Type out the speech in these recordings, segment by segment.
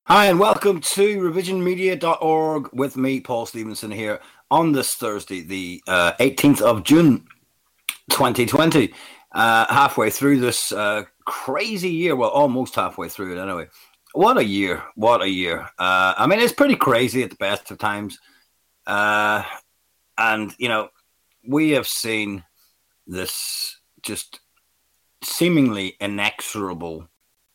Hi, and welcome to revisionmedia.org with me, Paul Stevenson, here on this Thursday, the 18th of June, 2020. Halfway through this crazy year. Well, almost halfway through it anyway. What a year. What a year. I mean, it's pretty crazy at the best of times. And, we have seen this just seemingly inexorable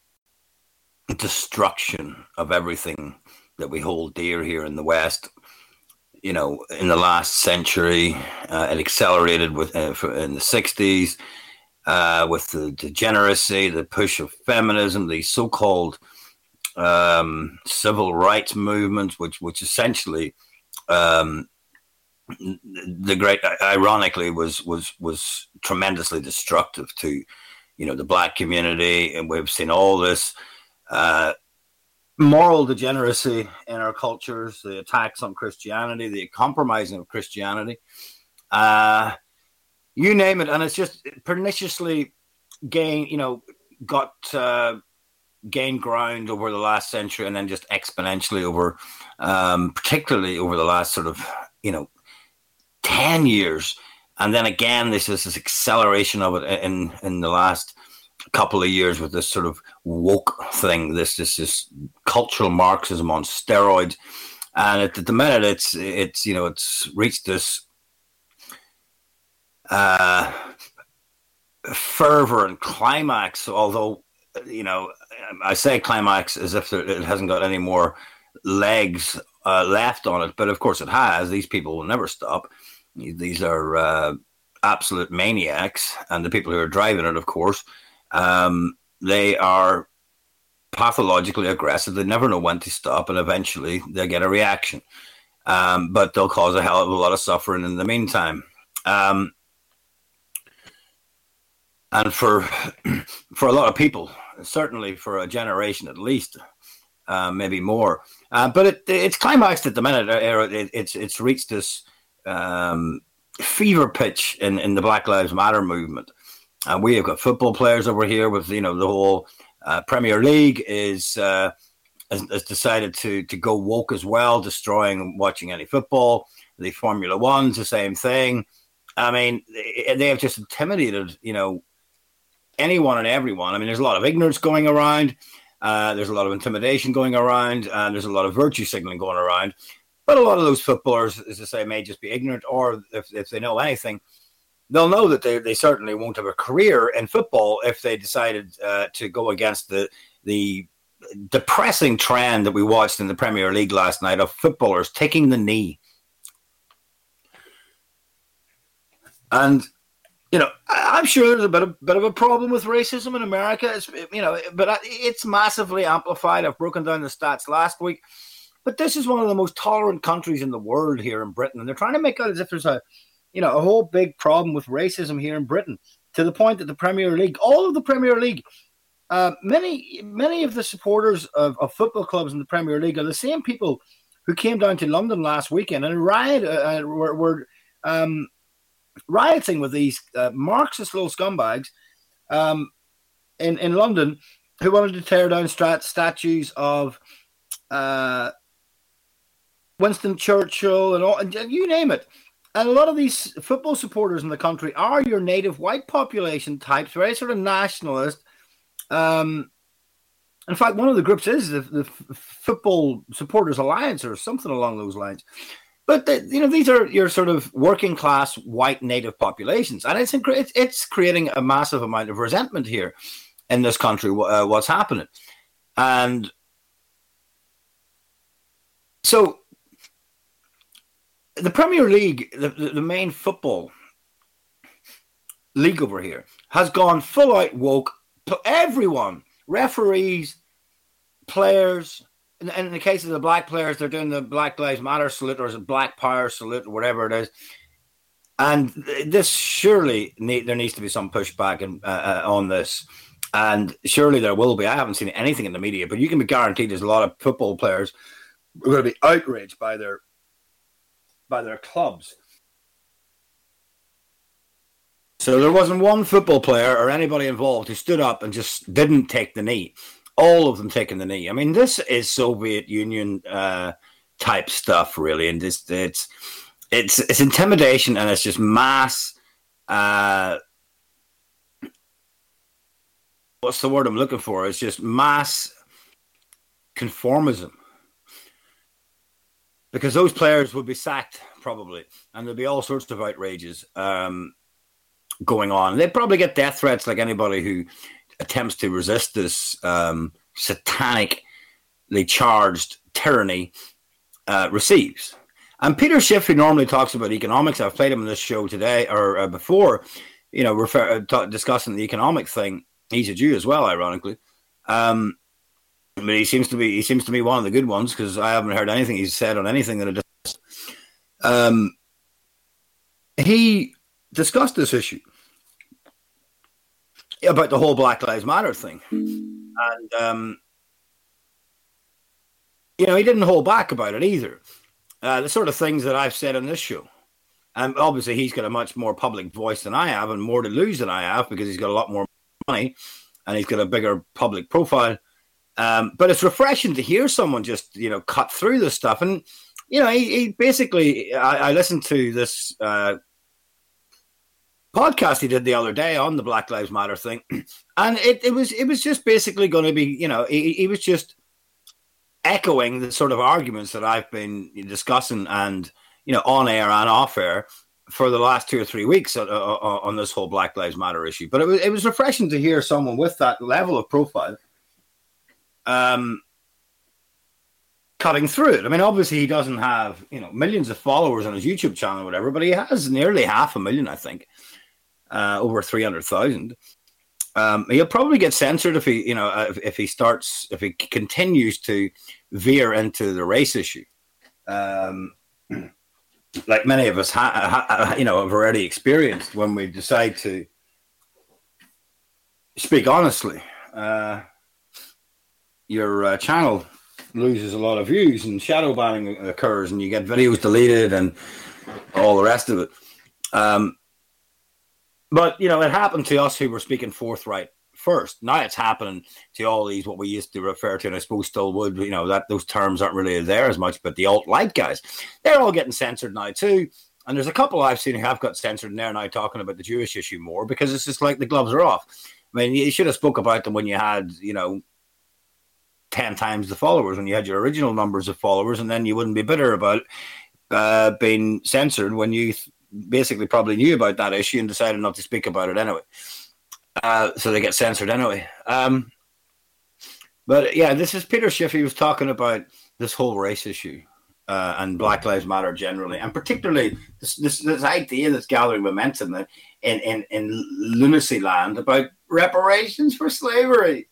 destruction of everything that we hold dear here in the West. In the last century, it accelerated in the 60s with the degeneracy, the push of feminism, the so-called civil rights movement, which essentially the great, ironically, was tremendously destructive to the black community, and we've seen all this moral degeneracy in our cultures, the attacks on Christianity, the compromising of Christianity, you name it, and it's just perniciously gained ground over the last century, and then just exponentially over, particularly over the last sort of 10 years, and then again this is this acceleration of it in the last couple of years with this sort of woke thing, this cultural Marxism on steroids, and at the minute it's reached this fervor and climax. Although I say climax as if it hasn't got any more legs left on it, but of course it has. These people will never stop. These are absolute maniacs, and the people who are driving it, of course. They are pathologically aggressive. They never know when to stop, and eventually they'll get a reaction. But they'll cause a hell of a lot of suffering in the meantime. And for a lot of people, certainly for a generation at least, maybe more. But it's climaxed at the minute. It's reached this fever pitch in the Black Lives Matter movement. We have got football players over here with the whole Premier League has decided to go woke as well, destroying and watching any football. The Formula One's the same thing. I mean, they have just intimidated anyone and everyone. I mean, there's a lot of ignorance going around. There's a lot of intimidation going around, and there's a lot of virtue signaling going around. But a lot of those footballers, as I say, may just be ignorant, or if they know anything, they'll know that they certainly won't have a career in football if they decided to go against the depressing trend that we watched in the Premier League last night of footballers taking the knee. And I'm sure there's a bit of a problem with racism in America. But it's massively amplified. I've broken down the stats last week. But this is one of the most tolerant countries in the world here in Britain, and they're trying to make out as if there's a whole big problem with racism here in Britain, to the point that the Premier League, all of the Premier League, many of the supporters of football clubs in the Premier League are the same people who came down to London last weekend and were rioting with these Marxist little scumbags in London, who wanted to tear down statues of Winston Churchill and you name it. And a lot of these football supporters in the country are your native white population types, very sort of nationalist. In fact, one of the groups is the Football Supporters Alliance or something along those lines. But these are your sort of working class white native populations, and it's creating a massive amount of resentment here in this country. What's happening, and so. The Premier League, the main football league over here, has gone full out woke. Everyone, referees, players, in the case of the black players, they're doing the Black Lives Matter salute, or is it Black Power salute, or whatever it is. And this surely there needs to be some pushback on this. And surely there will be. I haven't seen anything in the media, but you can be guaranteed there's a lot of football players who are going to be outraged by their clubs. So there wasn't one football player or anybody involved who stood up and just didn't take the knee. all of them taking the knee. I mean, this is Soviet Union type stuff, really, and it's intimidation, and it's just mass. What's the word I'm looking for? It's just mass conformism, because those players would be sacked probably, and there'd be all sorts of outrages going on. They'd probably get death threats like anybody who attempts to resist this satanically charged tyranny receives. And Peter Schiff, who normally talks about economics, I've played him on this show today or before, discussing the economic thing. He's a Jew as well, ironically. But he seems to be one of the good ones, because I haven't heard anything he's said on anything that it does. He discussed this issue about the whole Black Lives Matter thing, and he didn't hold back about it either. The sort of things that I've said on this show. And obviously he's got a much more public voice than I have, and more to lose than I have, because he's got a lot more money and he's got a bigger public profile. But it's refreshing to hear someone just, cut through this stuff. And, he basically, I listened to this podcast he did the other day on the Black Lives Matter thing. And it was just basically going to be, he was just echoing the sort of arguments that I've been discussing and, on air and off air for the last 2 or 3 weeks on this whole Black Lives Matter issue. But it was refreshing to hear someone with that level of profile cutting through it. I mean, obviously he doesn't have, millions of followers on his YouTube channel or whatever, but he has nearly 500,000, I think, over 300,000. He'll probably get censored if if he continues to veer into the race issue, like many of us have already experienced when we decide to speak honestly. Your channel loses a lot of views, and shadow banning occurs, and you get videos deleted and all the rest of it. But, it happened to us who were speaking forthright first. Now it's happening to all these, what we used to refer to, and I suppose still would, that those terms aren't really there as much, but the alt-right guys, they're all getting censored now too. And there's a couple I've seen who have got censored, and they're now talking about the Jewish issue more, because it's just like the gloves are off. I mean, you should have spoke about them when you had, 10 times the followers, when you had your original numbers of followers, and then you wouldn't be bitter about being censored when you basically probably knew about that issue and decided not to speak about it anyway. So they get censored anyway. But yeah, this is Peter Schiff. He was talking about this whole race issue and Black Lives Matter generally, and particularly this idea that's gathering momentum in lunacy land about reparations for slavery.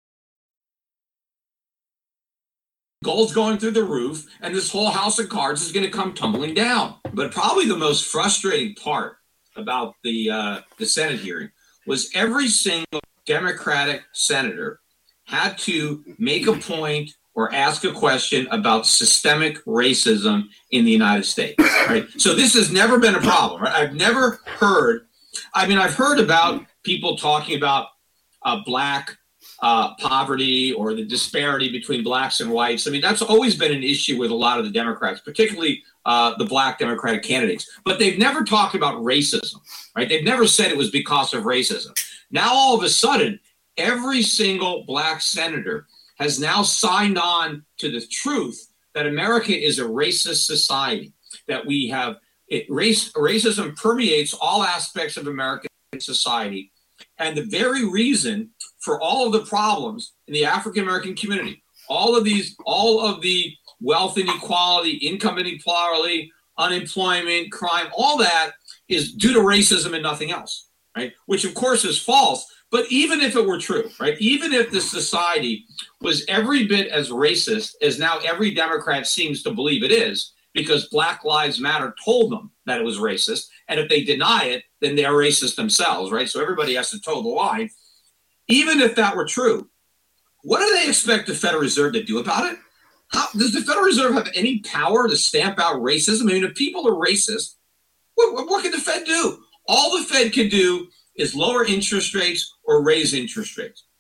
Gold's going through the roof, and this whole house of cards is going to come tumbling down. But probably the most frustrating part about the Senate hearing was every single Democratic senator had to make a point or ask a question about systemic racism in the United States. Right? So this has never been a problem. Right? I've never heard. I've heard about people talking about black poverty or the disparity between blacks and whites. I mean, that's always been an issue with a lot of the Democrats, particularly the black Democratic candidates. But they've never talked about racism, right? They've never said it was because of racism. Now, all of a sudden, every single black senator has now signed on to the truth that America is a racist society, that we have racism permeates all aspects of American society. And the very reason for all of the problems in the African-American community, all of the wealth inequality, income inequality, unemployment, crime, all that is due to racism and nothing else, right? Which of course is false. But even if it were true, right? Even if the society was every bit as racist as now every Democrat seems to believe it is, because Black Lives Matter told them that it was racist. And if they deny it, then they're racist themselves, right? So everybody has to toe the line. Even if that were true, what do they expect the Federal Reserve to do about it? How does the Federal Reserve have any power to stamp out racism? I mean, if people are racist, what can the Fed do? All the Fed can do is lower interest rates or raise interest rates.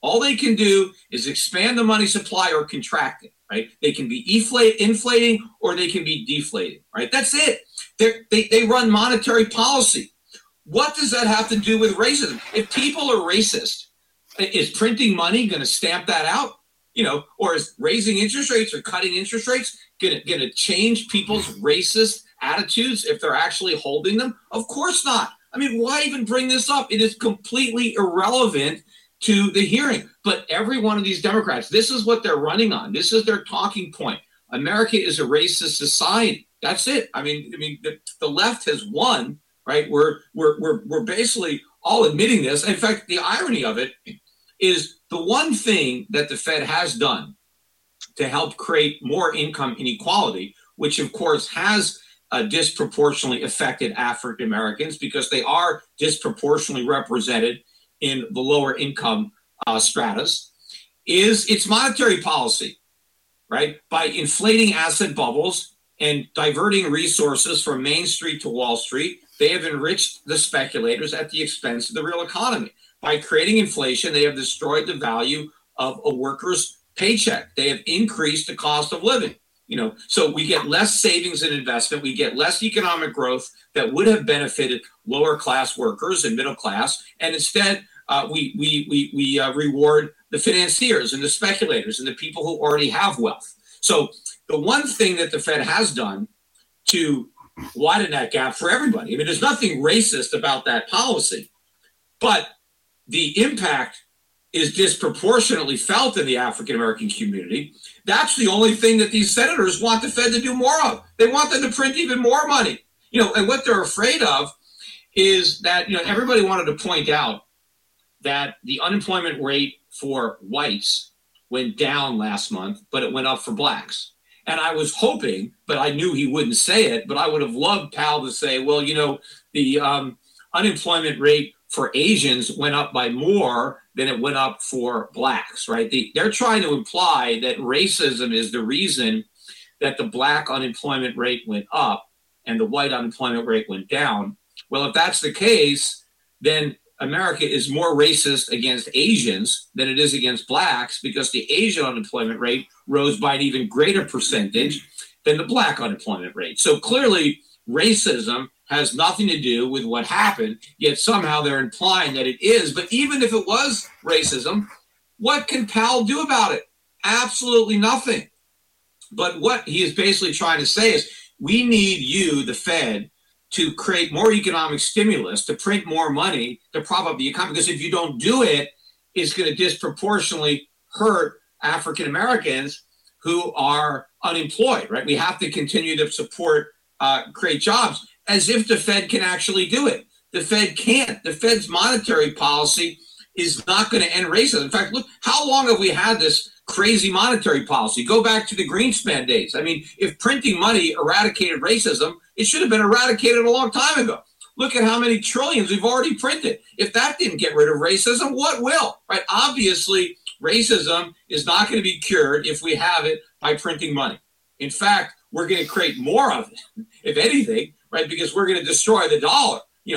All they can do is expand the money supply or contract it, right? They can be inflating or they can be deflating, right? That's it. They run monetary policy. What does that have to do with racism? If people are racist, is printing money going to stamp that out? Or is raising interest rates or cutting interest rates going to change people's racist attitudes if they're actually holding them? Of course not. I mean, why even bring this up? It is completely irrelevant to the hearing. But every one of these Democrats, this is what they're running on. This is their talking point. America is a racist society. That's it. I mean, the left has won, right? We're basically all admitting this. In fact, the irony of it is the one thing that the Fed has done to help create more income inequality, which of course has disproportionately affected African Americans because they are disproportionately represented in the lower income stratas, is its monetary policy, right? By inflating asset bubbles and diverting resources from Main Street to Wall Street, they have enriched the speculators at the expense of the real economy. By creating inflation, they have destroyed the value of a worker's paycheck. They have increased the cost of living. So we get less savings and investment. We get less economic growth that would have benefited lower class workers and middle class. And instead, we reward the financiers and the speculators and the people who already have wealth. So the one thing that the Fed has done to widen that gap for everybody, I mean, there's nothing racist about that policy, but the impact is disproportionately felt in the African American community. That's the only thing that these senators want the Fed to do more of. They want them to print even more money. And what they're afraid of is that, everybody wanted to point out that the unemployment rate for whites went down last month, but it went up for blacks. And I was hoping, but I knew he wouldn't say it, but I would have loved Powell to say, well, the unemployment rate for Asians went up by more than it went up for blacks, right? They're trying to imply that racism is the reason that the black unemployment rate went up and the white unemployment rate went down. Well, if that's the case, then America is more racist against Asians than it is against blacks because the Asian unemployment rate rose by an even greater percentage than the black unemployment rate. So clearly, racism has nothing to do with what happened, yet somehow they're implying that it is. But even if it was racism, what can Powell do about it? Absolutely nothing. But what he is basically trying to say is we need you, the Fed, to create more economic stimulus, to print more money, to prop up the economy. Because if you don't do it, it's going to disproportionately hurt African Americans who are unemployed, right? We have to continue to support, create jobs, as if the Fed can actually do it. The Fed can't. The Fed's monetary policy is not going to end racism. In fact, look, how long have we had this crazy monetary policy? Go back to the Greenspan days. I mean, if printing money eradicated racism, it should have been eradicated a long time ago. Look at how many trillions we've already printed. If that didn't get rid of racism, what will? Right? Obviously, racism is not going to be cured if we have it by printing money. In fact, we're going to create more of it, if anything, right? Because we're going to destroy the dollar.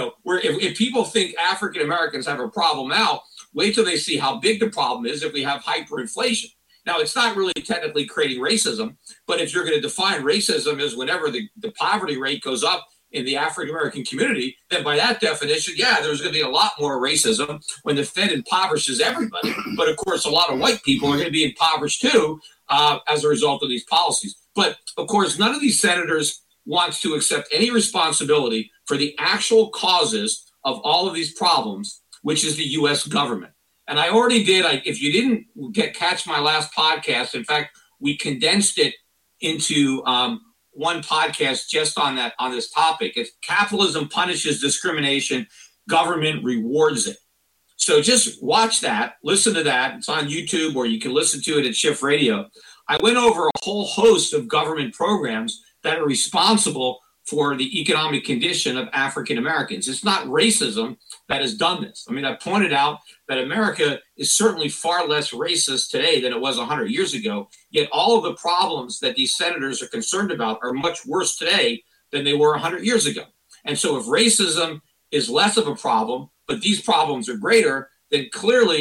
If people think African Americans have a problem now, wait till they see how big the problem is if we have hyperinflation. Now, it's not really technically creating racism, but if you're going to define racism as whenever the poverty rate goes up in the African American community, then by that definition, yeah, there's going to be a lot more racism when the Fed impoverishes everybody. But of course, a lot of white people are going to be impoverished too as a result of these policies. But of course, none of these senators wants to accept any responsibility for the actual causes of all of these problems, which is the U.S. government. And I already did. If you didn't catch my last podcast, in fact, we condensed it into one podcast just on this topic. It's capitalism punishes discrimination, government rewards it. So just watch that, listen to that. It's on YouTube, or you can listen to it at Shift Radio. I went over a whole host of government programs that are responsible for the economic condition of African Americans. It's not racism that has done this. I mean, I pointed out that America is certainly far less racist today than it was 100 years ago, yet all of the problems that these senators are concerned about are much worse today than they were 100 years ago. And so if racism is less of a problem, but these problems are greater, then clearly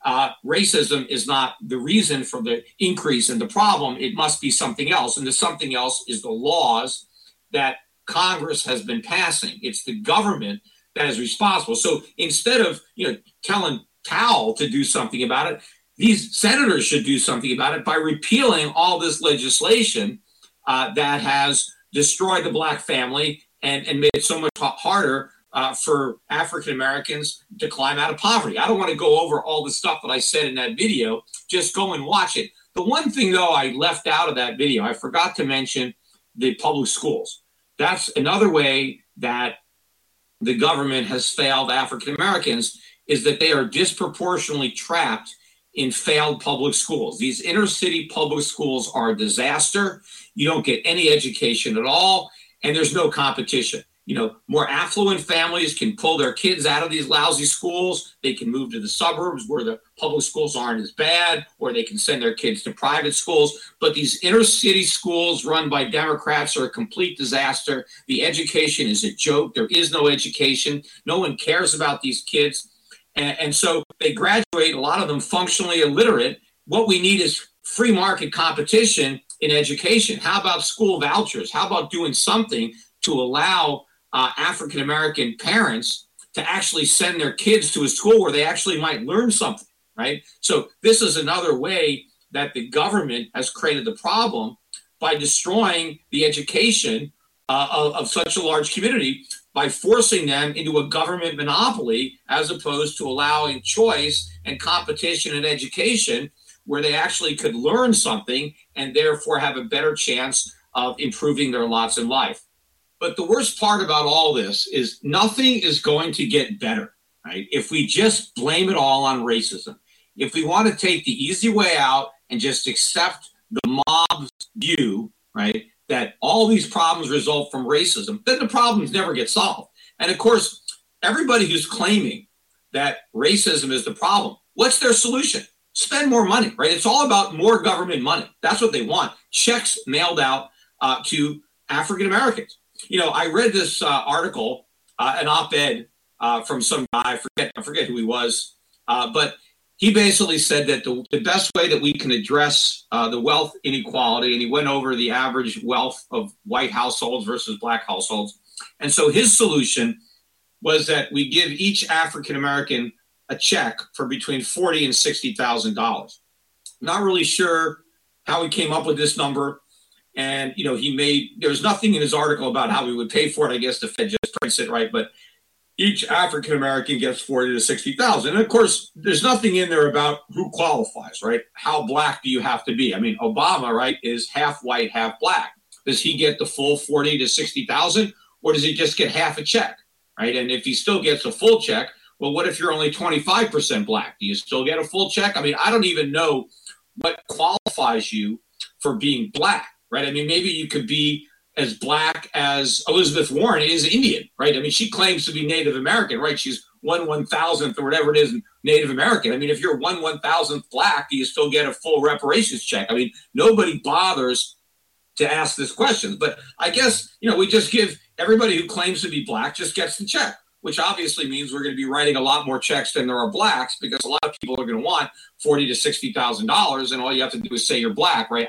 racism is not the reason for the increase in the problem. It must be something else. And the something else is the laws that Congress has been passing. It's the government that is responsible. So instead of, telling Powell to do something about it, these senators should do something about it by repealing all this legislation that has destroyed the Black family and made it so much harder for African Americans to climb out of poverty. I don't want to go over all the stuff that I said in that video. Just go and watch it. The one thing, though, I left out of that video, I forgot to mention the public schools. That's another way that the government has failed African Americans, is that they are disproportionately trapped in failed public schools. These inner city public schools are a disaster. You don't get any education at all, and there's no competition. More affluent families can pull their kids out of these lousy schools. They can move to the suburbs where the public schools aren't as bad, or they can send their kids to private schools. But these inner city schools run by Democrats are a complete disaster. The education is a joke. There is no education. No one cares about these kids. And so they graduate, a lot of them functionally illiterate. What we need is free market competition in education. How about school vouchers? How about doing something to allow African-American parents to actually send their kids to a school where they actually might learn something, right? So this is another way that the government has created the problem by destroying the education of such a large community, by forcing them into a government monopoly as opposed to allowing choice and competition in education where they actually could learn something and therefore have a better chance of improving their lots in life. But the worst part about all this is nothing is going to get better, right? If we just blame it all on racism, if we want to take the easy way out and just accept the mob's view, right, that all these problems result from racism, then the problems never get solved. And of course, everybody who's claiming that racism is the problem, what's their solution? Spend more money, right? It's all about more government money. That's what they want. Checks mailed out to African Americans. I read this article, an op-ed from some guy, I forget who he was, but he basically said that the best way that we can address the wealth inequality, and he went over the average wealth of white households versus Black households. And so his solution was that we give each African American a check for between $40,000 and $60,000. Not really sure how he came up with this number. And, there's nothing in his article about how we would pay for it. I guess the Fed just prints it, right? But each African American gets $40,000 to $60,000. And of course, there's nothing in there about who qualifies, right? How Black do you have to be? I mean, Obama, right, is half white, half Black. Does he get the full $40,000 to $60,000, or does he just get half a check, right? And if he still gets a full check, well, what if you're only 25% Black? Do you still get a full check? I mean, I don't even know what qualifies you for being Black, right? I mean, maybe you could be as Black as Elizabeth Warren is Indian, right? I mean, she claims to be Native American, right? She's 1/1000th or whatever it is Native American. I mean, if you're 1/1000th Black, do you still get a full reparations check? I mean, nobody bothers to ask this question. But I guess, we just give everybody who claims to be Black just gets the check, which obviously means we're going to be writing a lot more checks than there are Blacks, because a lot of people are going to want $40,000 to $60,000, and all you have to do is say you're Black, right?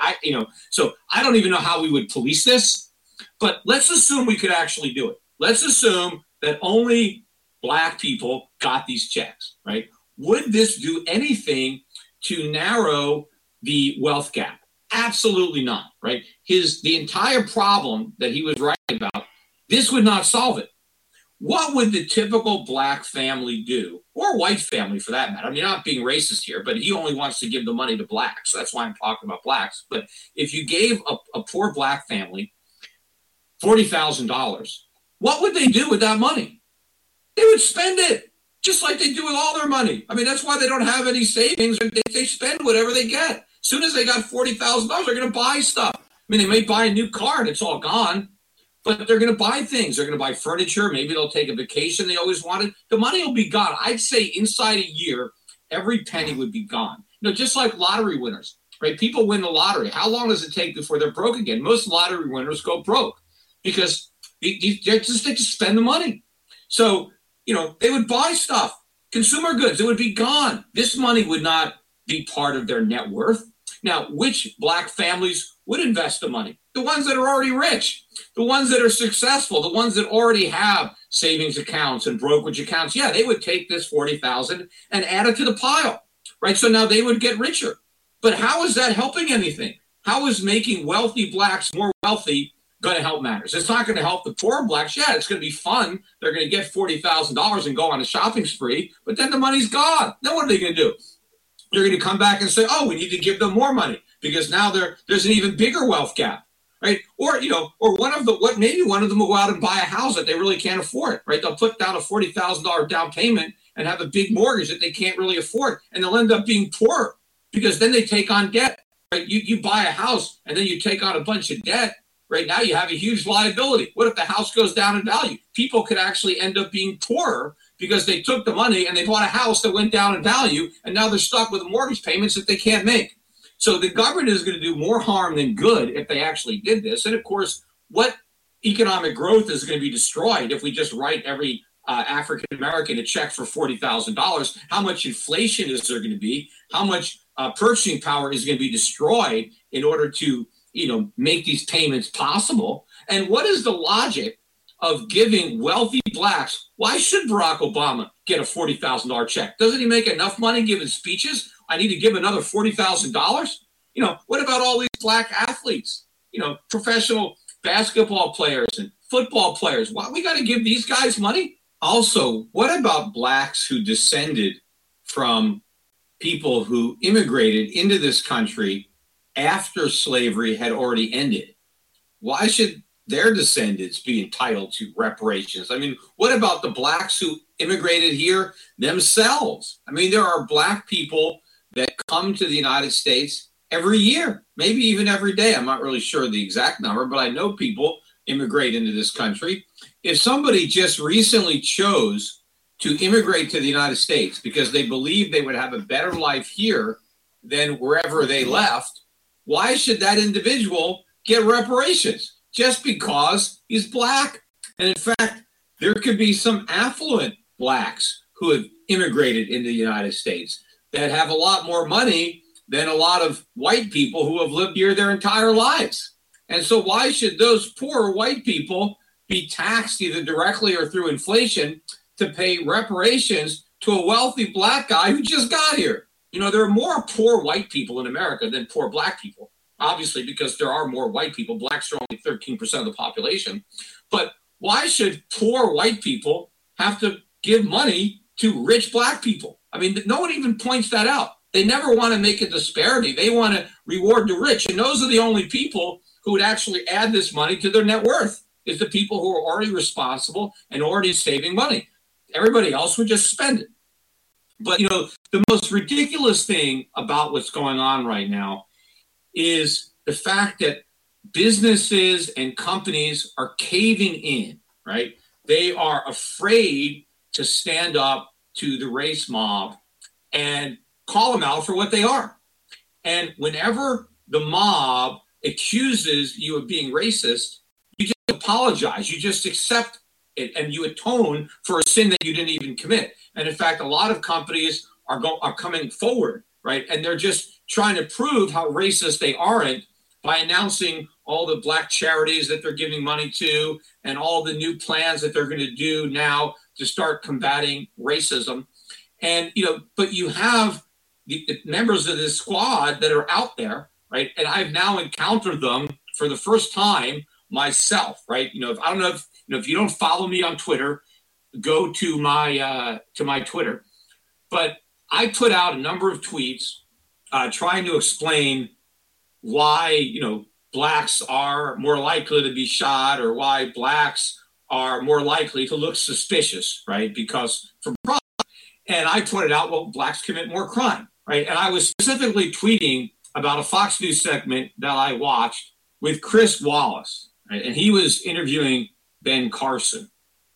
So I don't even know how we would police this, but let's assume we could actually do it. Let's assume that only Black people got these checks, right? Would this do anything to narrow the wealth gap? Absolutely not, right? The entire problem that he was writing about, this would not solve it. What would the typical Black family do, or white family for that matter? I mean, not being racist here, but he only wants to give the money to Blacks. So that's why I'm talking about Blacks. But if you gave a poor Black family $40,000, what would they do with that money? They would spend it, just like they do with all their money. I mean, that's why they don't have any savings. They spend whatever they get. As soon as they got $40,000, they're going to buy stuff. I mean, they may buy a new car and it's all gone, but they're going to buy things. They're going to buy furniture. Maybe they'll take a vacation they always wanted. The money will be gone. I'd say inside a year, every penny would be gone. Just like lottery winners, right? People win the lottery. How long does it take before they're broke again? Most lottery winners go broke because they just spend the money. So, they would buy stuff. Consumer goods, it would be gone. This money would not be part of their net worth. Now, which black families would invest the money? The ones that are already rich, the ones that are successful, the ones that already have savings accounts and brokerage accounts. Yeah, they would take this $40,000 and add it to the pile, right? So now they would get richer. But how is that helping anything? How is making wealthy blacks more wealthy going to help matters? It's not going to help the poor blacks. Yeah, it's going to be fun. They're going to get $40,000 and go on a shopping spree, but then the money's gone. Then what are they going to do? They're going to come back and say, oh, we need to give them more money because now there's an even bigger wealth gap, right? Or, or maybe one of them will go out and buy a house that they really can't afford, right? They'll put down a $40,000 down payment and have a big mortgage that they can't really afford. And they'll end up being poorer because then they take on debt, right? You buy a house and then you take on a bunch of debt. Right now you have a huge liability. What if the house goes down in value? People could actually end up being poorer because they took the money and they bought a house that went down in value, and now they're stuck with mortgage payments that they can't make. So the government is going to do more harm than good if they actually did this. And of course, what economic growth is going to be destroyed if we just write every African American a check for $40,000? How much inflation is there going to be? How much purchasing power is going to be destroyed in order to make these payments possible? And what is the logic of giving wealthy blacks? Why should Barack Obama get a $40,000 check? Doesn't he make enough money giving speeches? I need to give another $40,000. What about all these black athletes? Professional basketball players and football players. Why we got to give these guys money? Also, what about blacks who descended from people who immigrated into this country after slavery had already ended? Why should their descendants be entitled to reparations? I mean, what about the blacks who immigrated here themselves? I mean, there are black people that come to the United States every year, maybe even every day. I'm not really sure the exact number, but I know people immigrate into this country. If somebody just recently chose to immigrate to the United States because they believe they would have a better life here than wherever they left, why should that individual get reparations just because he's black? And in fact, there could be some affluent blacks who have immigrated into the United States that have a lot more money than a lot of white people who have lived here their entire lives. And so why should those poor white people be taxed either directly or through inflation to pay reparations to a wealthy black guy who just got here? There are more poor white people in America than poor black people, obviously, because there are more white people. Blacks are only 13% of the population. But why should poor white people have to give money to rich black people? I mean, no one even points that out. They never want to make a disparity. They want to reward the rich. And those are the only people who would actually add this money to their net worth, is the people who are already responsible and already saving money. Everybody else would just spend it. But, the most ridiculous thing about what's going on right now is the fact that businesses and companies are caving in, right? They are afraid to stand up to the race mob and call them out for what they are. And whenever the mob accuses you of being racist, you just apologize. You just accept it and you atone for a sin that you didn't even commit. And in fact, a lot of companies are coming forward, right? And they're just trying to prove how racist they aren't by announcing all the black charities that they're giving money to and all the new plans that they're going to do now to start combating racism. And, but you have the members of this squad that are out there, right? And I've now encountered them for the first time myself, right? I don't know if you don't follow me on Twitter, go to my Twitter. But I put out a number of tweets trying to explain why, blacks are more likely to be shot, or why blacks are more likely to look suspicious, right? Because for crime. And I pointed out, well, blacks commit more crime, right? And I was specifically tweeting about a Fox News segment that I watched with Chris Wallace, right? And he was interviewing Ben Carson.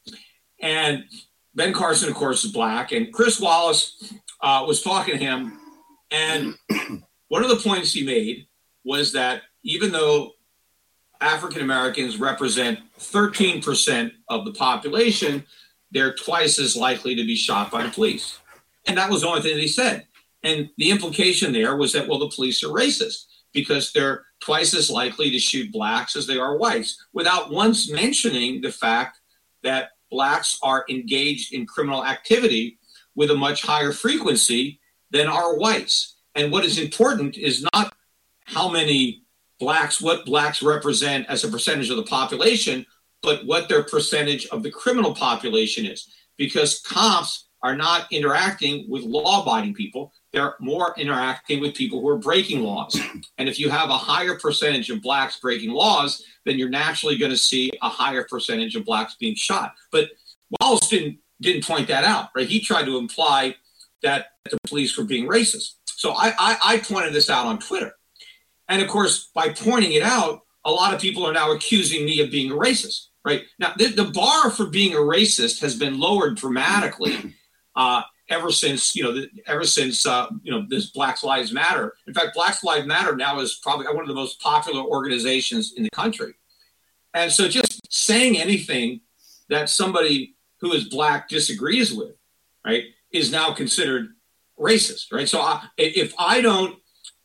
And Ben Carson, of course, is black. And Chris Wallace was talking to him. And one of the points he made was that even though African Americans represent 13% of the population, they're twice as likely to be shot by the police. And that was the only thing that he said. And the implication there was that, well, the police are racist because they're twice as likely to shoot blacks as they are whites, without once mentioning the fact that blacks are engaged in criminal activity with a much higher frequency than are whites. And what is important is not how many blacks, what blacks represent as a percentage of the population, but what their percentage of the criminal population is. Because cops are not interacting with law-abiding people. They're more interacting with people who are breaking laws. And if you have a higher percentage of blacks breaking laws, then you're naturally going to see a higher percentage of blacks being shot. But Wallace didn't point that out, right? He tried to imply that the police were being racist. So I pointed this out on Twitter. And of course, by pointing it out, a lot of people are now accusing me of being a racist, right? Now, the bar for being a racist has been lowered dramatically ever since this Black Lives Matter. In fact, Black Lives Matter now is probably one of the most popular organizations in the country. And so just saying anything that somebody who is black disagrees with, right, is now considered racist, right? So if I don't,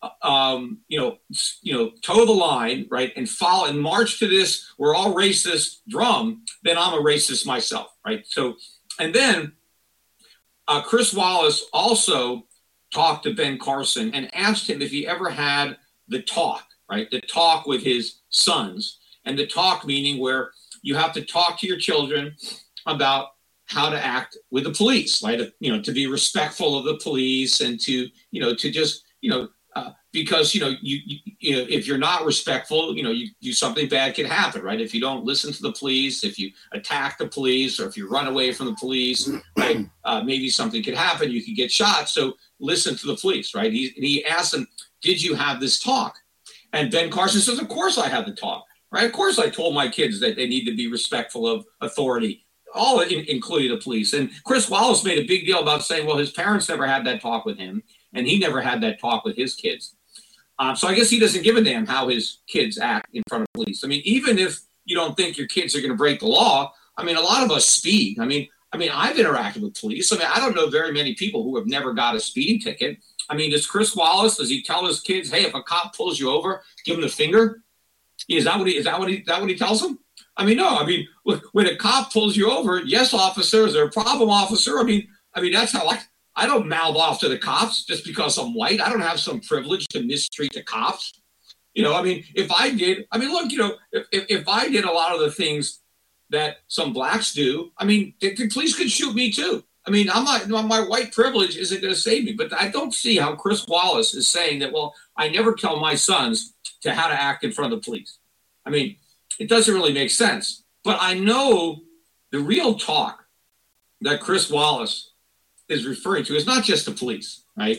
toe the line, right, and follow and march to this "we're all racist" drum, then I'm a racist myself, right? So, and then Chris Wallace also talked to Ben Carson and asked him if he ever had the talk, right, the talk with his sons, and the talk meaning where you have to talk to your children about how to act with the police, right? To be respectful of the police and to just because if you're not respectful, something bad can happen, right? If you don't listen to the police, if you attack the police, or if you run away from the police, right? Maybe something could happen. You could get shot. So listen to the police, right? He asked them, "Did you have this talk?" And Ben Carson says, "Of course I had the talk, right? Of course I told my kids that they need to be respectful of authority, including the police." And Chris Wallace made a big deal about saying, well, his parents never had that talk with him, and he never had that talk with his kids. So I guess he doesn't give a damn how his kids act in front of police. I mean, even if you don't think your kids are going to break the law, I mean, a lot of us speed. I mean, I've interacted with police. I mean, I don't know very many people who have never got a speeding ticket. I mean, does Chris Wallace, does he tell his kids, hey, if a cop pulls you over, give him the finger? Is that what he tells them? I mean, no. I mean, look, when a cop pulls you over, yes, officer, is there a problem, officer? I mean, that's how I don't mouth off to the cops just because I'm white. I don't have some privilege to mistreat the cops. If I did, if I did a lot of the things that some blacks do, the police could shoot me too. My white privilege isn't going to save me. But I don't see how Chris Wallace is saying that, well, I never tell my sons to how to act in front of the police. It doesn't really make sense. But I know the real talk that Chris Wallace is referring to is not just the police, right?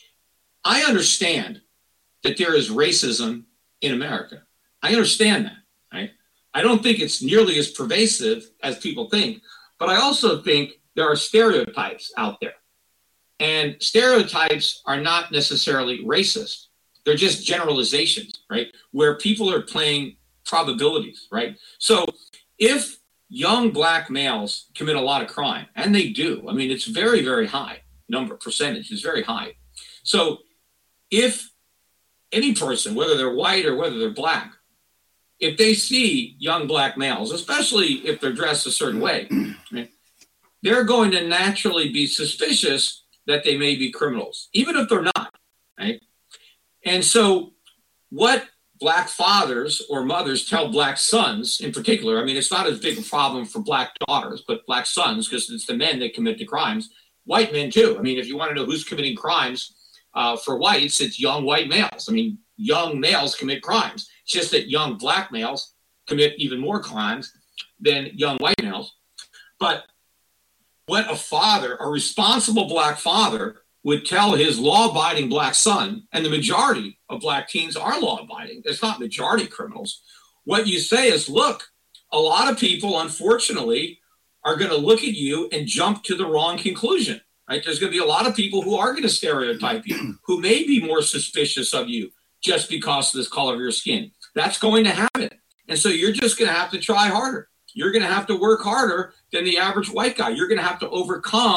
I understand that there is racism in America. I understand that, right? I don't think it's nearly as pervasive as people think, but I also think there are stereotypes out there. And stereotypes are not necessarily racist. They're just generalizations, right? Where people are playing probabilities, right? So if young black males commit a lot of crime, and they do. It's very, very high percentage is very high. So if any person, whether they're white or whether they're black, if they see young black males, especially if they're dressed a certain way, right, they're going to naturally be suspicious that they may be criminals, even if they're not, right? And so what black fathers or mothers tell black sons in particular, it's not as big a problem for black daughters, but black sons, because it's the men that commit the crimes. White men too. If you want to know who's committing crimes for whites, it's young white males. Young males commit crimes. It's just that young black males commit even more crimes than young white males. But what a responsible black father would tell his law-abiding black son, and the majority of black teens are law-abiding. It's not majority criminals. What you say is, look, a lot of people, unfortunately, are going to look at you and jump to the wrong conclusion, right? There's going to be a lot of people who are going to stereotype you, who may be more suspicious of you just because of this color of your skin. That's going to happen. And so you're just going to have to try harder. You're going to have to work harder than the average white guy. You're going to have to overcome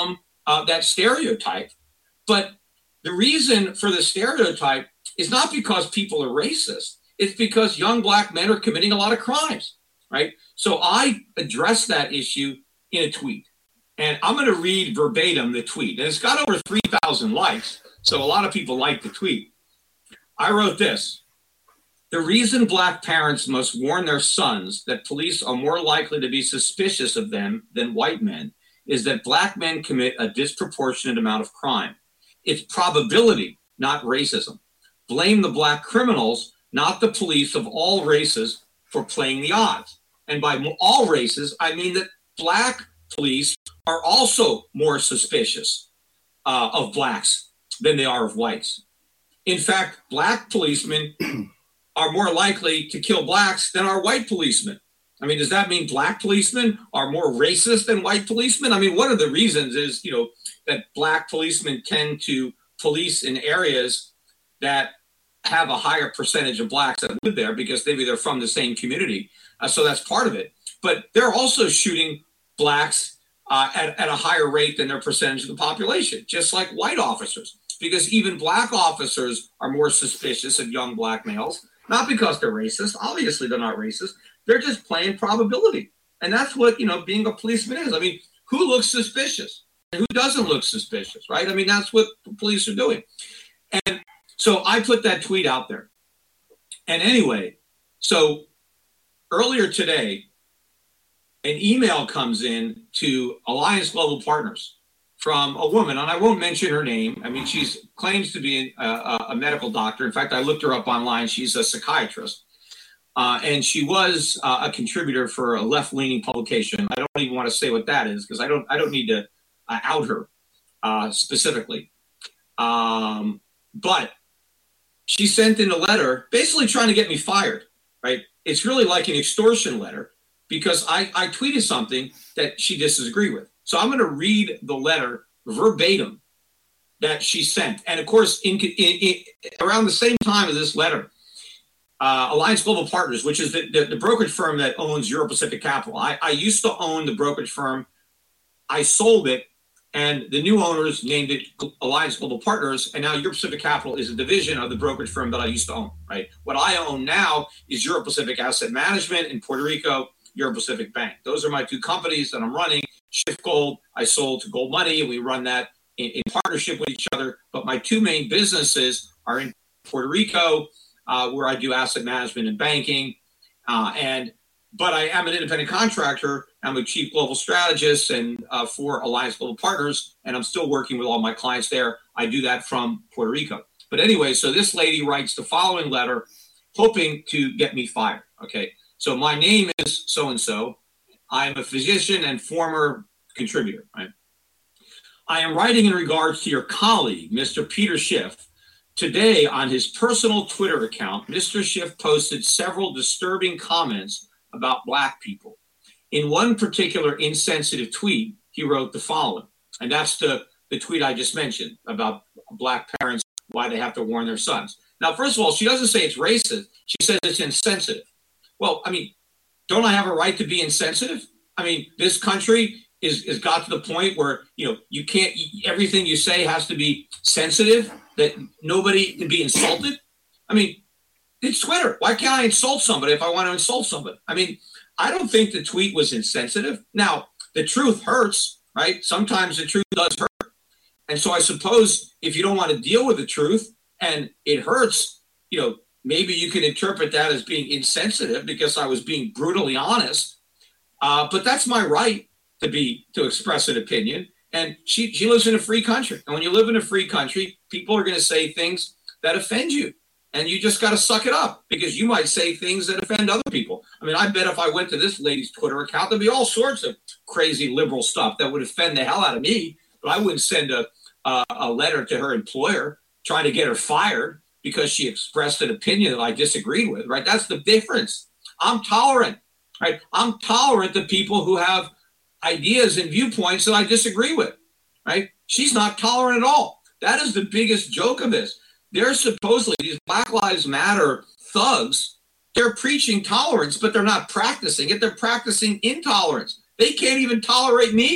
that stereotype. But the reason for the stereotype is not because people are racist. It's because young black men are committing a lot of crimes, right? So I addressed that issue in a tweet. And I'm going to read verbatim the tweet. And it's got over 3,000 likes, so a lot of people like the tweet. I wrote this: the reason black parents must warn their sons that police are more likely to be suspicious of them than white men is that black men commit a disproportionate amount of crime. It's probability, not racism. Blame the black criminals, not the police of all races, for playing the odds. And by all races, I mean that black police are also more suspicious of blacks than they are of whites. In fact, black policemen are more likely to kill blacks than are white policemen. I mean, does that mean black policemen are more racist than white policemen? I mean, one of the reasons is, that black policemen tend to police in areas that have a higher percentage of blacks that live there because maybe they're from the same community. So that's part of it. But they're also shooting blacks at a higher rate than their percentage of the population, just like white officers, because even black officers are more suspicious of young black males, not because they're racist. Obviously, they're not racist. They're just playing probability. And that's what, being a policeman is. I mean, who looks suspicious and who doesn't look suspicious, right? I mean, that's what the police are doing. And so I put that tweet out there. And anyway, so earlier today, an email comes in to Alliance Global Partners from a woman, and I won't mention her name. I mean, she claims to be a medical doctor. In fact, I looked her up online. She's a psychiatrist. And she was a contributor for a left-leaning publication. I don't even want to say what that is because I don't need to out her specifically. But she sent in a letter basically trying to get me fired, right? It's really like an extortion letter because I tweeted something that she disagreed with. So I'm going to read the letter verbatim that she sent. And of course, in around the same time of this letter, Alliance Global Partners, which is the brokerage firm that owns Euro Pacific Capital. I used to own the brokerage firm. I sold it, and the new owners named it Alliance Global Partners, and now Euro Pacific Capital is a division of the brokerage firm that I used to own, right? What I own now is Euro Pacific Asset Management in Puerto Rico, Euro Pacific Bank. Those are my two companies that I'm running. Shift Gold, I sold to Gold Money, and we run that in partnership with each other. But my two main businesses are in Puerto Rico, where I do asset management and banking. But I am an independent contractor. I'm a chief global strategist and for Alliance Global Partners, and I'm still working with all my clients there. I do that from Puerto Rico. But anyway, so this lady writes the following letter, hoping to get me fired. Okay, so my name is so-and-so. I am a physician and former contributor. Right? I am writing in regards to your colleague, Mr. Peter Schiff. Today, on his personal Twitter account, Mr. Schiff posted several disturbing comments about Black people. In one particular insensitive tweet, he wrote the following, and that's the tweet I just mentioned about Black parents, why they have to warn their sons. Now, first of all, she doesn't say it's racist. She says it's insensitive. Well, I mean, don't I have a right to be insensitive? I mean, this country is got to the point where, you can't, everything you say has to be sensitive, that nobody can be insulted. I mean, it's Twitter. Why can't I insult somebody if I want to insult somebody? I mean, I don't think the tweet was insensitive. Now, the truth hurts, right? Sometimes the truth does hurt. And so I suppose if you don't want to deal with the truth and it hurts, maybe you can interpret that as being insensitive because I was being brutally honest. But that's my right to express an opinion. And she lives in a free country. And when you live in a free country, people are going to say things that offend you. And you just got to suck it up because you might say things that offend other people. I mean, I bet if I went to this lady's Twitter account, there'd be all sorts of crazy liberal stuff that would offend the hell out of me. But I wouldn't send a letter to her employer trying to get her fired because she expressed an opinion that I disagreed with, right? That's the difference. I'm tolerant, right? I'm tolerant to people who have ideas and viewpoints that I disagree with, right? She's not tolerant at all. That is the biggest joke of this. They're supposedly, these Black Lives Matter thugs, they're preaching tolerance, but they're not practicing it. They're practicing intolerance. They can't even tolerate me.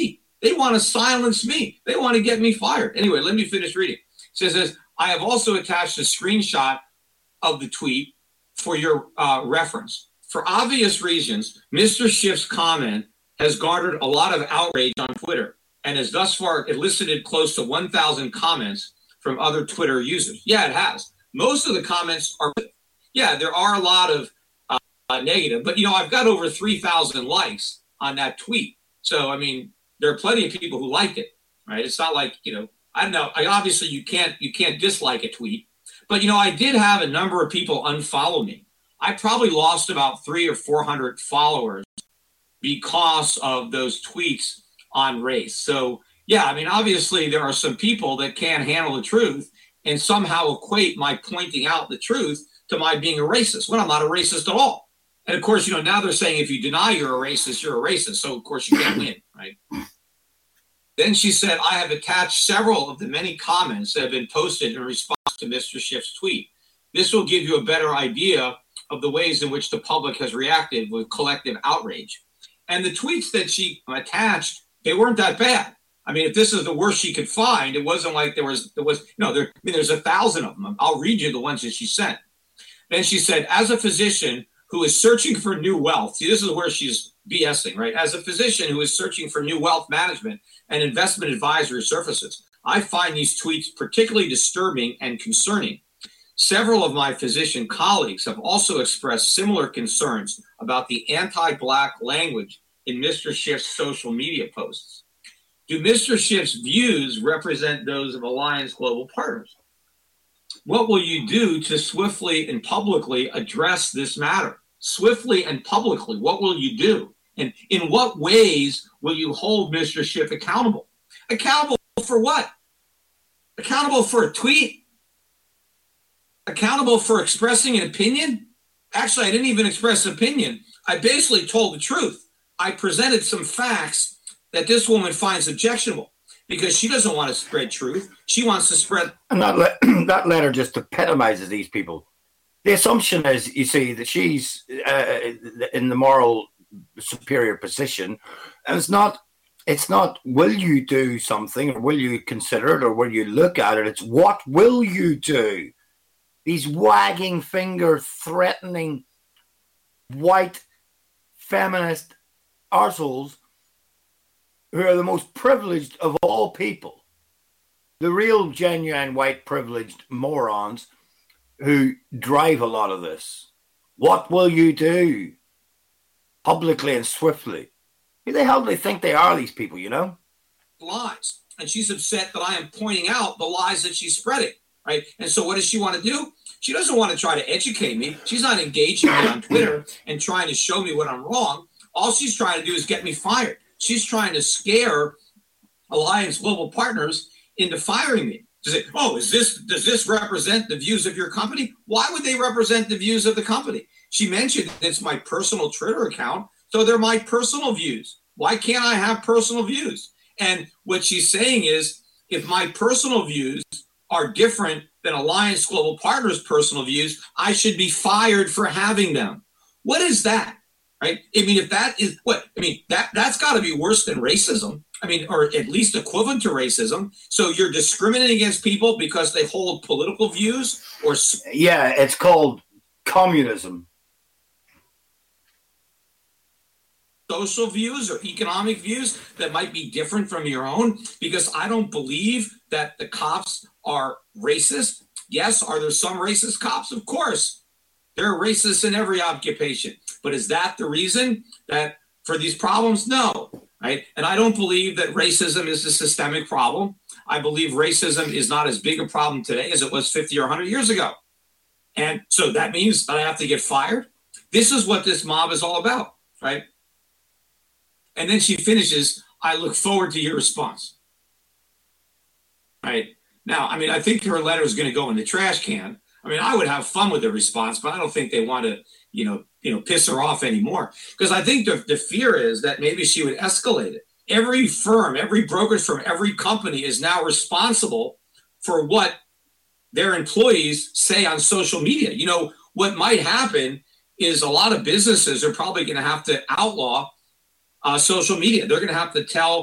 They want to silence me. They want to get me fired. Anyway, let me finish reading. It says, I have also attached a screenshot of the tweet for your reference. For obvious reasons, Mr. Schiff's comment has garnered a lot of outrage on Twitter and has thus far elicited close to 1,000 comments from other Twitter users. Yeah, it has. Most of the comments are, yeah, there are a lot of negative, but, I've got over 3,000 likes on that tweet. So, I mean, there are plenty of people who like it, right? It's not like, I don't know. Obviously, you can't dislike a tweet. But, I did have a number of people unfollow me. I probably lost about 300 or 400 followers because of those tweets on race. So, yeah, I mean, obviously, there are some people that can't handle the truth and somehow equate my pointing out the truth to my being a racist, when I'm not a racist at all. And, of course, now they're saying if you deny you're a racist, you're a racist. So, of course, you can't win, right? Then she said, I have attached several of the many comments that have been posted in response to Mr. Schiff's tweet. This will give you a better idea of the ways in which the public has reacted with collective outrage. And the tweets that she attached, they weren't that bad. I mean, if this is the worst she could find, it wasn't like there's 1,000 of them. I'll read you the ones that she sent. Then she said, as a physician who is searching for new wealth, see, this is where she's BSing, right? As a physician who is searching for new wealth management and investment advisory services, I find these tweets particularly disturbing and concerning. Several of my physician colleagues have also expressed similar concerns about the anti-Black language in Mr. Schiff's social media posts. Do Mr. Schiff's views represent those of Alliance Global Partners? What will you do to swiftly and publicly address this matter? Swiftly and publicly, what will you do? And in what ways will you hold Mr. Schiff accountable? Accountable for what? Accountable for a tweet? Accountable for expressing an opinion? Actually, I didn't even express opinion. I basically told the truth. I presented some facts that this woman finds objectionable because she doesn't want to spread truth. She wants to spread. And that letter just epitomizes these people. The assumption is, you see, that she's in the moral superior position, and it's not will you do something, or will you consider it, or will you look at it? It's what will you do? These wagging finger, threatening, white feminist arseholes who are the most privileged of all people, the real genuine white privileged morons who drive a lot of this. What will you do? Publicly and swiftly. Who the hell do they think they are, these people, Lies. And she's upset that I am pointing out the lies that she's spreading, right? And so what does she want to do? She doesn't want to try to educate me. She's not engaging me on Twitter and trying to show me what I'm wrong. All she's trying to do is get me fired. She's trying to scare Alliance Global Partners into firing me. To say, does this represent the views of your company? Why would they represent the views of the company? She mentioned it's my personal Twitter account, so they're my personal views. Why can't I have personal views? And what she's saying is, if my personal views are different than Alliance Global Partners' personal views, I should be fired for having them. What is that? Right? I mean, if that is that's got to be worse than racism. I mean, or at least equivalent to racism. So you're discriminating against people because they hold political views, or yeah, it's called communism. Social views or economic views that might be different from your own, because I don't believe that the cops are racist. Yes, are there some racist cops? Of course. There are racists in every occupation. But is that the reason that for these problems? No, right? And I don't believe that racism is a systemic problem. I believe racism is not as big a problem today as it was 50 or 100 years ago. And so that means that I have to get fired. This is what this mob is all about, right? And then she finishes, I look forward to your response. Right? Now, I mean, I think her letter is going to go in the trash can. I mean, I would have fun with the response, but I don't think they want to, piss her off anymore. Because I think the fear is that maybe she would escalate it. Every firm, every brokerage firm, every company is now responsible for what their employees say on social media. What might happen is a lot of businesses are probably going to have to outlaw social media. They're going to have to tell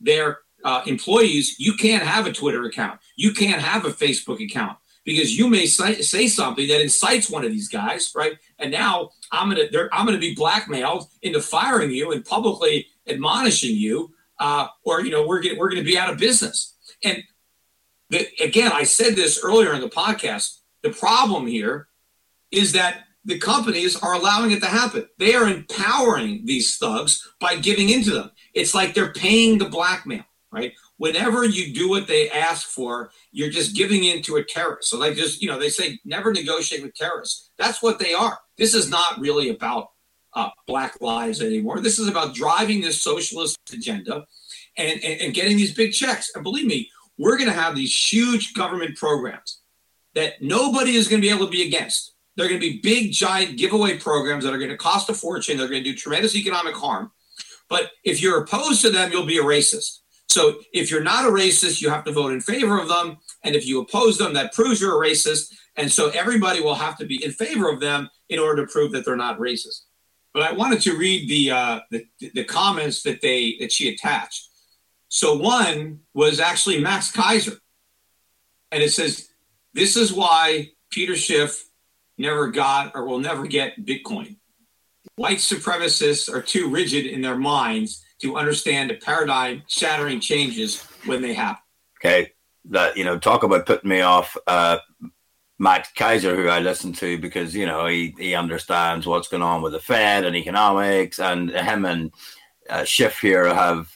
their employees, you can't have a Twitter account. You can't have a Facebook account because you may say something that incites one of these guys, right? And now I'm gonna be blackmailed into firing you and publicly admonishing you, or we're gonna be out of business. And again, I said this earlier in the podcast. The problem here is that the companies are allowing it to happen. They are empowering these thugs by giving into them. It's like they're paying the blackmail, right? Whenever you do what they ask for, you're just giving in to a terrorist. So they say never negotiate with terrorists. That's what they are. This is not really about black lives anymore. This is about driving this socialist agenda and getting these big checks. And believe me, we're going to have these huge government programs that nobody is going to be able to be against. They're going to be big, giant giveaway programs that are going to cost a fortune. They're going to do tremendous economic harm. But if you're opposed to them, you'll be a racist. So if you're not a racist, you have to vote in favor of them. And if you oppose them, that proves you're a racist. And so everybody will have to be in favor of them in order to prove that they're not racist. But I wanted to read the comments that she attached. So one was actually Max Kaiser. And it says, this is why Peter Schiff never got or will never get Bitcoin. White supremacists are too rigid in their minds to understand the paradigm-shattering changes when they happen. Okay, talk about putting me off. Max Kaiser, who I listen to because he understands what's going on with the Fed and economics, and him and Schiff here have,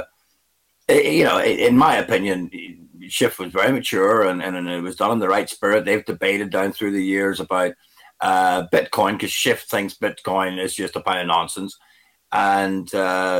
in my opinion, Schiff was very mature and it was done in the right spirit. They've debated down through the years about Bitcoin because Schiff thinks Bitcoin is just a pile of nonsense. And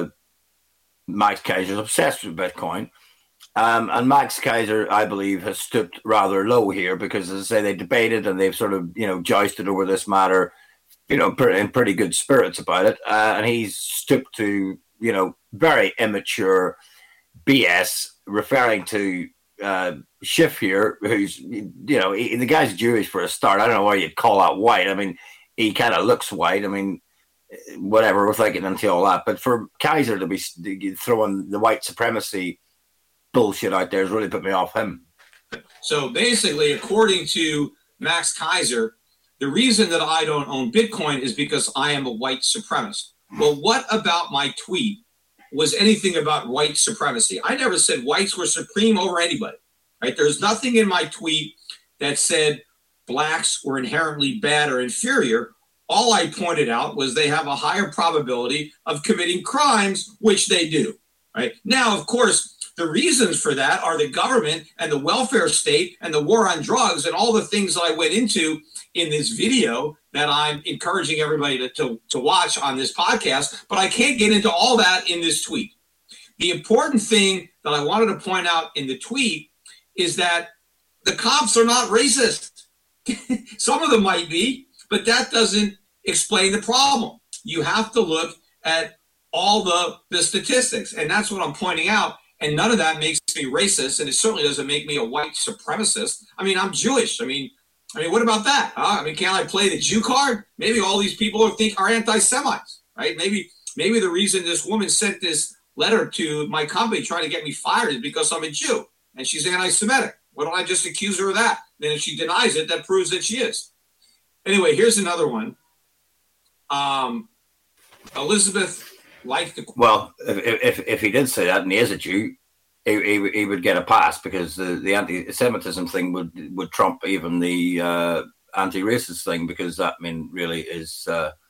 Max Kaiser is obsessed with Bitcoin. And Max Kaiser, I believe, has stooped rather low here because, as I say, they debated and they've sort of, jousted over this matter, in pretty good spirits about it. And he's stooped to, very immature BS, referring to Schiff here, who's, the guy's Jewish for a start. I don't know why you'd call that white. I mean, he kind of looks white. I mean, whatever, without getting into all that. But for Kaiser to be throwing the white supremacy bullshit out there has really put me off him. So basically, according to Max Kaiser, the reason that I don't own Bitcoin is because I am a white supremacist. Well, what about my tweet was anything about white supremacy? I never said whites were supreme over anybody, right? There's nothing in my tweet that said blacks were inherently bad or inferior. All I pointed out was they have a higher probability of committing crimes, which they do, right? Now, of course, the reasons for that are the government and the welfare state and the war on drugs and all the things that I went into in this video that I'm encouraging everybody to watch on this podcast, but I can't get into all that in this tweet. The important thing that I wanted to point out in the tweet is that the cops are not racist. Some of them might be, but that doesn't explain the problem. You have to look at all the statistics, and that's what I'm pointing out. And none of that makes me racist, and it certainly doesn't make me a white supremacist. I mean, I'm Jewish. I mean, what about that? Can't I play the Jew card? Maybe all these people are anti-Semites, right? Maybe the reason this woman sent this letter to my company trying to get me fired is because I'm a Jew, and she's anti-Semitic. Why don't I just accuse her of that? Then if she denies it, that proves that she is. Anyway, here's another one. Elizabeth liked the... Well, if he did say that and he is a Jew, he would get a pass because the anti-Semitism thing would trump even the anti-racist thing, because that, really is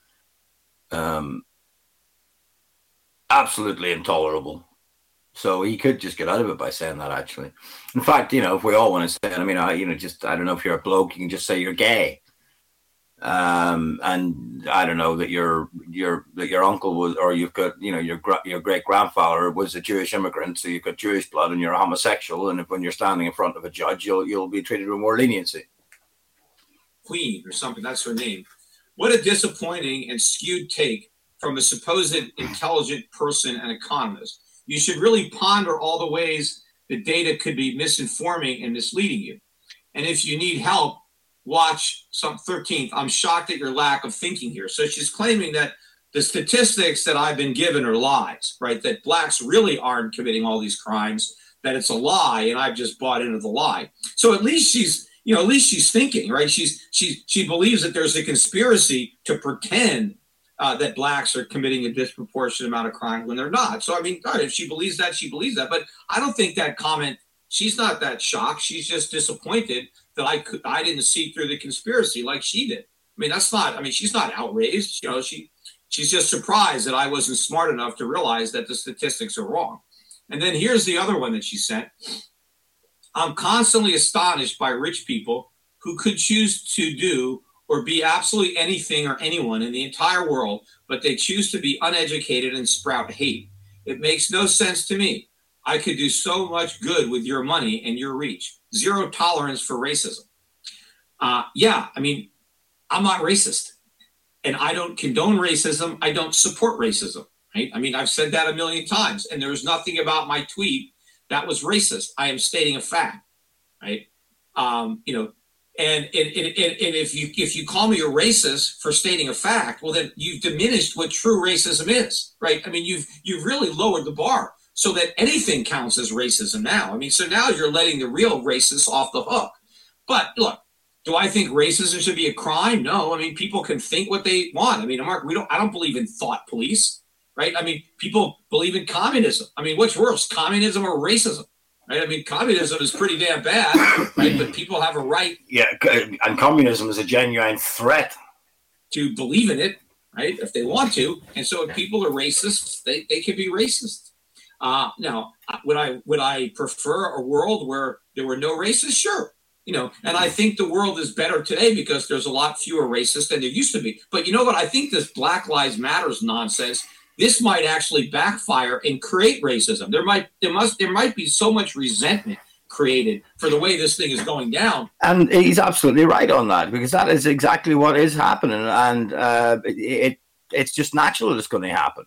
absolutely intolerable. So he could just get out of it by saying that, actually. In fact, if we all want to say it, I don't know, if you're a bloke, you can just say you're gay. And I don't know that your uncle was, or you've got, your great grandfather was a Jewish immigrant, so you've got Jewish blood and you're a homosexual, and when you're standing in front of a judge, you'll be treated with more leniency. Queen or something, that's her name. What a disappointing and skewed take from a supposed intelligent person and economist. You should really ponder all the ways the data could be misinforming and misleading you. And if you need help, watch some 13th. I'm shocked at your lack of thinking here. So she's claiming that the statistics that I've been given are lies, right? That blacks really aren't committing all these crimes, that it's a lie, and I've just bought into the lie. So at least she's thinking, right? She believes that there's a conspiracy to pretend that blacks are committing a disproportionate amount of crime when they're not. So, I mean, all right, if she believes that, she believes that. But I don't think that comment, she's not that shocked. She's just disappointed that I didn't see through the conspiracy like she did. I mean, she's not outraged. She's just surprised that I wasn't smart enough to realize that the statistics are wrong. And then here's the other one that she sent. I'm constantly astonished by rich people who could choose to do or be absolutely anything or anyone in the entire world, but they choose to be uneducated and sprout hate. It makes no sense to me. I could do so much good with your money and your reach. Zero tolerance for racism. Yeah, I mean, I'm not racist, and I don't condone racism. I don't support racism. Right? I mean, I've said that a million times, and there's nothing about my tweet that was racist. I am stating a fact, right? And if you call me a racist for stating a fact, well, then you've diminished what true racism is, right? I mean, you've really lowered the bar so that anything counts as racism now. I mean, so now you're letting the real racists off the hook. But look, do I think racism should be a crime? No. I mean, people can think what they want. I mean, Mark, I don't believe in thought police, right? I mean, people believe in communism. I mean, what's worse, communism or racism? Right? I mean, communism is pretty damn bad, right? But people have a right. Yeah, and communism is a genuine threat to believe in it, right? If they want to. And so if people are racist, they can be racist. Now, would I prefer a world where there were no racists? Sure. And I think the world is better today because there's a lot fewer racists than there used to be. But you know what? I think this Black Lives Matters nonsense, this might actually backfire and create racism. There might be so much resentment created for the way this thing is going down. And he's absolutely right on that, because that is exactly what is happening. And it's just natural it's going to happen.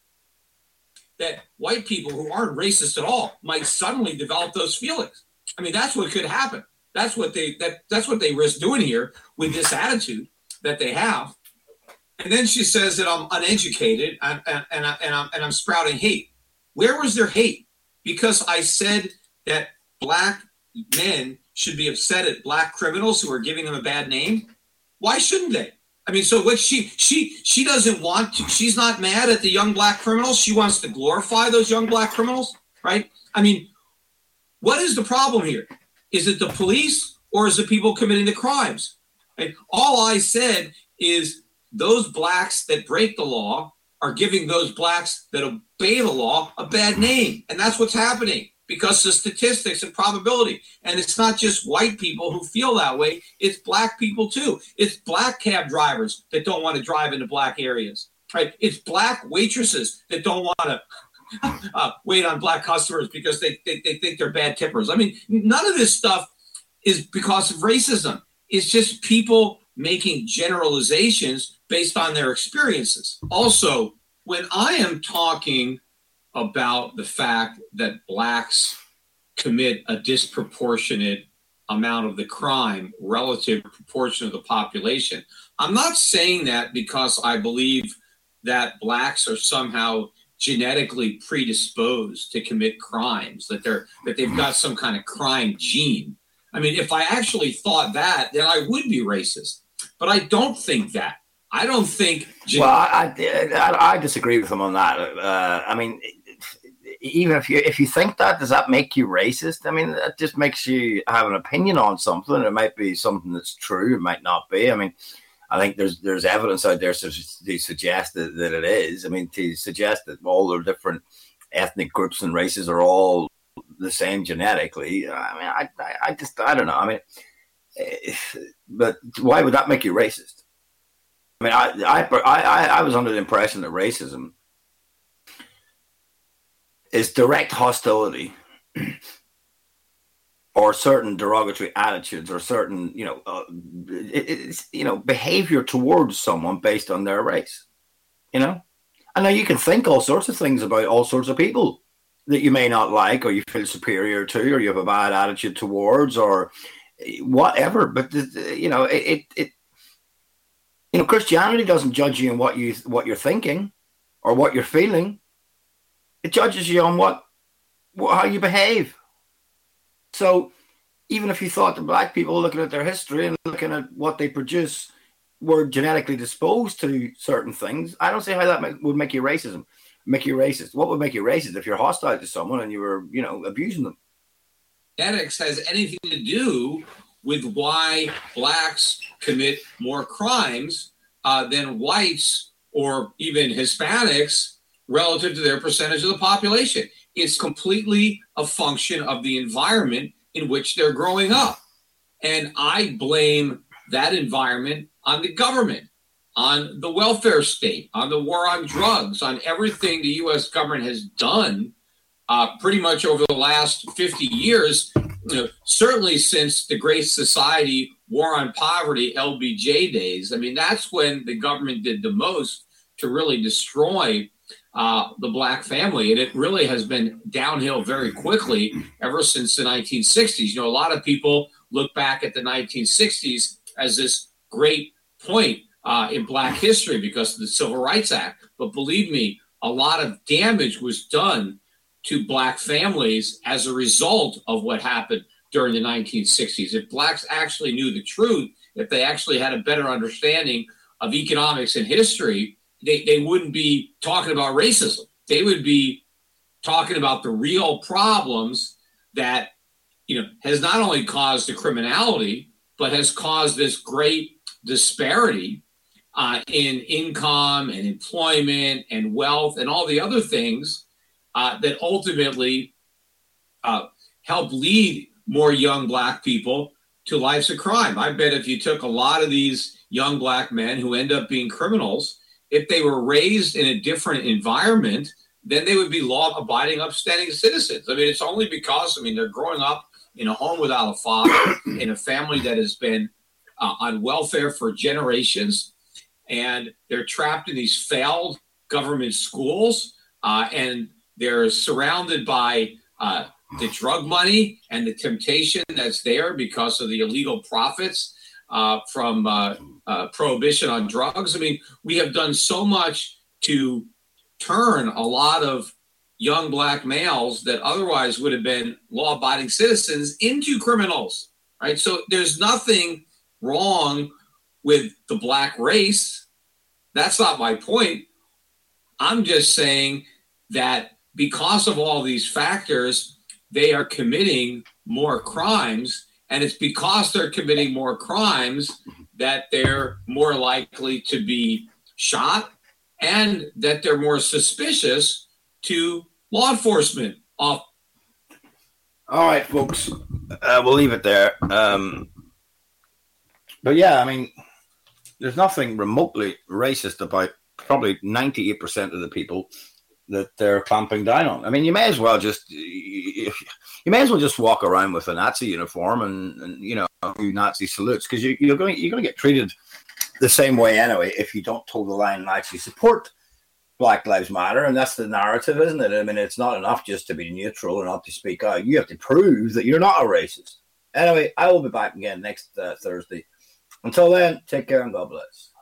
That white people who aren't racist at all might suddenly develop those feelings. I mean, that's what could happen. That's what they risk doing here with this attitude that they have. And then she says that I'm uneducated and I'm sprouting hate. Where was their hate? Because I said that black men should be upset at black criminals who are giving them a bad name. Why shouldn't they? I mean, so what she doesn't want to, she's not mad at the young black criminals. She wants to glorify those young black criminals, right? I mean, what is the problem here? Is it the police or is it people committing the crimes? Right? All I said is those blacks that break the law are giving those blacks that obey the law a bad name. And that's what's happening because of statistics and probability. And it's not just white people who feel that way. It's black people too. It's black cab drivers that don't want to drive into black areas, right? It's black waitresses that don't want to wait on black customers because they think they're bad tippers. I mean, none of this stuff is because of racism. It's just people making generalizations based on their experiences. Also, when I am talking about the fact that blacks commit a disproportionate amount of the crime relative proportion of the population, I'm not saying that because I believe that blacks are somehow genetically predisposed to commit crimes, that they've got some kind of crime gene. I mean, if I actually thought that, then I would be racist. But I don't think that. I don't think. Well, I disagree with him on that. I mean, even if you think that, does that make you racist? I mean, that just makes you have an opinion on something. It might be something that's true. It might not be. I mean, I think there's evidence out there to suggest that it is. I mean, to suggest that all the different ethnic groups and races are all the same genetically. I mean, I don't know. I mean, but why would that make you racist? I mean, I was under the impression that racism is direct hostility or certain derogatory attitudes or certain, behavior towards someone based on their race, I know you can think all sorts of things about all sorts of people that you may not like, or you feel superior to, or you have a bad attitude towards, or whatever. But, Christianity doesn't judge you on what you're thinking or what you're feeling. It judges you on how you behave. So even if you thought the black people, looking at their history and looking at what they produce, were genetically disposed to certain things, I don't see how that would make you racist. What would make you racist? If you're hostile to someone and you were, abusing them. Genetics has anything to do with why blacks commit more crimes than whites or even Hispanics relative to their percentage of the population. It's completely a function of the environment in which they're growing up. And I blame that environment on the government, on the welfare state, on the war on drugs, on everything the U.S. government has done pretty much over the last 50 years, certainly since the Great Society, War on Poverty, LBJ days. I mean, that's when the government did the most to really destroy the black family. And it really has been downhill very quickly ever since the 1960s. A lot of people look back at the 1960s as this great point in black history because of the Civil Rights Act. But believe me, a lot of damage was done to black families as a result of what happened during the 1960s. If blacks actually knew the truth, if they actually had a better understanding of economics and history, they wouldn't be talking about racism. They would be talking about the real problems that, has not only caused the criminality, but has caused this great disparity in income and employment and wealth and all the other things that ultimately help lead more young black people to lives of crime. I bet if you took a lot of these young black men who end up being criminals, if they were raised in a different environment, then they would be law-abiding, upstanding citizens. I mean, it's only because, they're growing up in a home without a father, in a family that has been on welfare for generations, and they're trapped in these failed government schools, and they're surrounded by the drug money and the temptation that's there because of the illegal profits from prohibition on drugs. We have done so much to turn a lot of young black males that otherwise would have been law-abiding citizens into criminals, right? So there's nothing wrong with the black race. That's not my point. I'm just saying that because of all these factors, they are committing more crimes. And it's because they're committing more crimes that they're more likely to be shot and that they're more suspicious to law enforcement. All right, folks, we'll leave it there. But yeah, there's nothing remotely racist about probably 98% of the people that they're clamping down on. You may as well just walk around with a Nazi uniform and Nazi salutes, because you're going to get treated the same way anyway if you don't toe the line and actually support Black Lives Matter. And that's the narrative, isn't it? It's not enough just to be neutral or not to speak out. You have to prove that you're not a racist. Anyway, I will be back again next Thursday. Until then, take care and God bless.